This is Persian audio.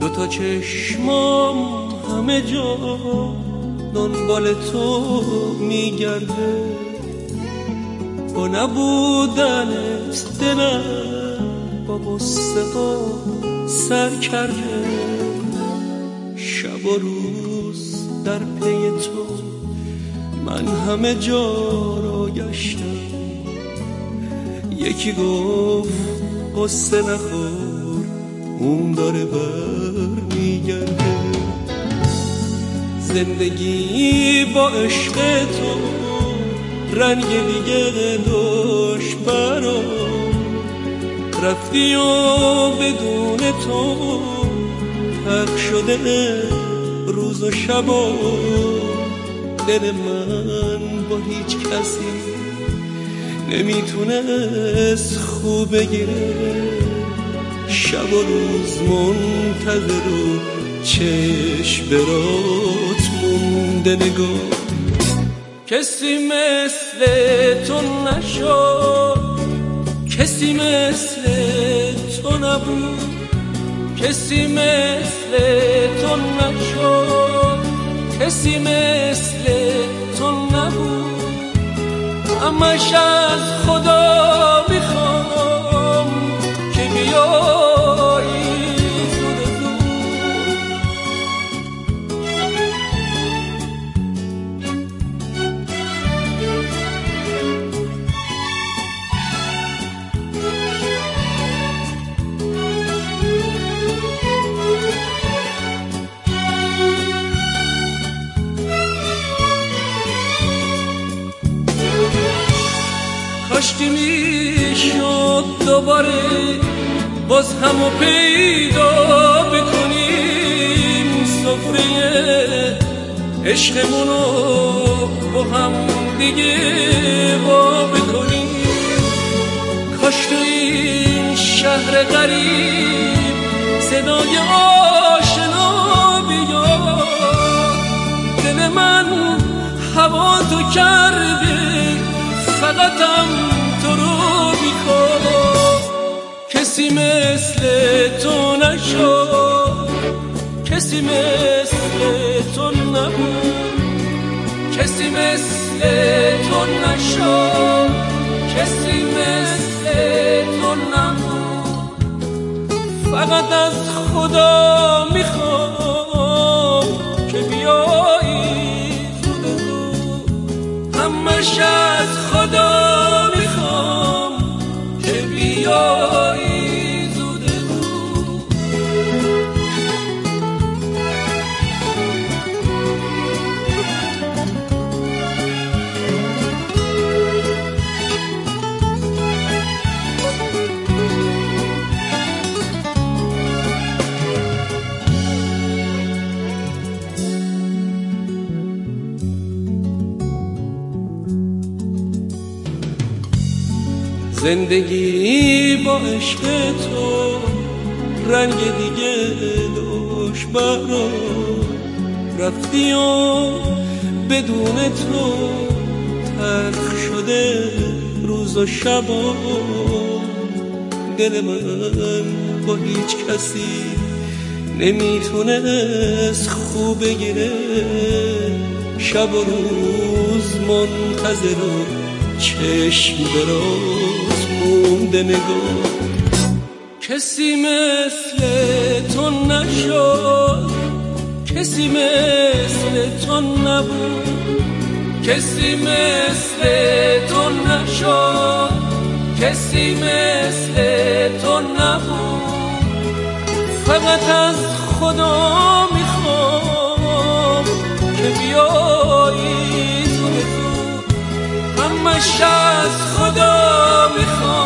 دوتا چشمام همه جا دنبال تو میگرده، با نبودنت دلم با غصه ها سر کرده. شب و روز در پی تو من همه جا را گشتم. یکی گفت قصه نخور اون داره بر میگرده. زندگی با عشق تو رنگ دیگه داشت برام، رفتی و بدون تو تق شده روز و شبا. دل من با هیچ کسی نمیتونست خوب بگیره. شب و روز منتظر و چشم برات مونده نگاه. کسی مثل تو نشد، کسی مثل تو نبود، کسی مثل تو نشد، کسی مثل تو نبود. همش از خدا میخوام که بیایی زود زود. کاشکی میشد دوباره باز همو پیدا بکنیم، سفره عشقمونو با هم دیگه وا بکنیم. کاش تو این شهر غریب صدای آشنا بیاد. دل من هوا تو کرده فقطم تو رو میخواد. کسی مثل تو نشد، کسی مثل تو نبود، کسی مثل تو نشد، کسی مثل تو نبود. فقط از خدا میخوام که بیایی زود زود. همش از خدا میخوام که بیایی زود زود. زندگی با عشق تو رنگ دیگه داشت برام، رفتی و بدون تو تلخ شده روز و شبا. دل من با هیچ کسی نمیتونست خوب بگیره. شب و روز منتظر و چشم برات مونده نگاه. کسی مثل تو نشد، کسی مثل تو نبود، کسی مثل تو نشد، کسی مثل تو نبود. فقط از خدا میخوام که بیایی زود زود. همش از خدا میخوام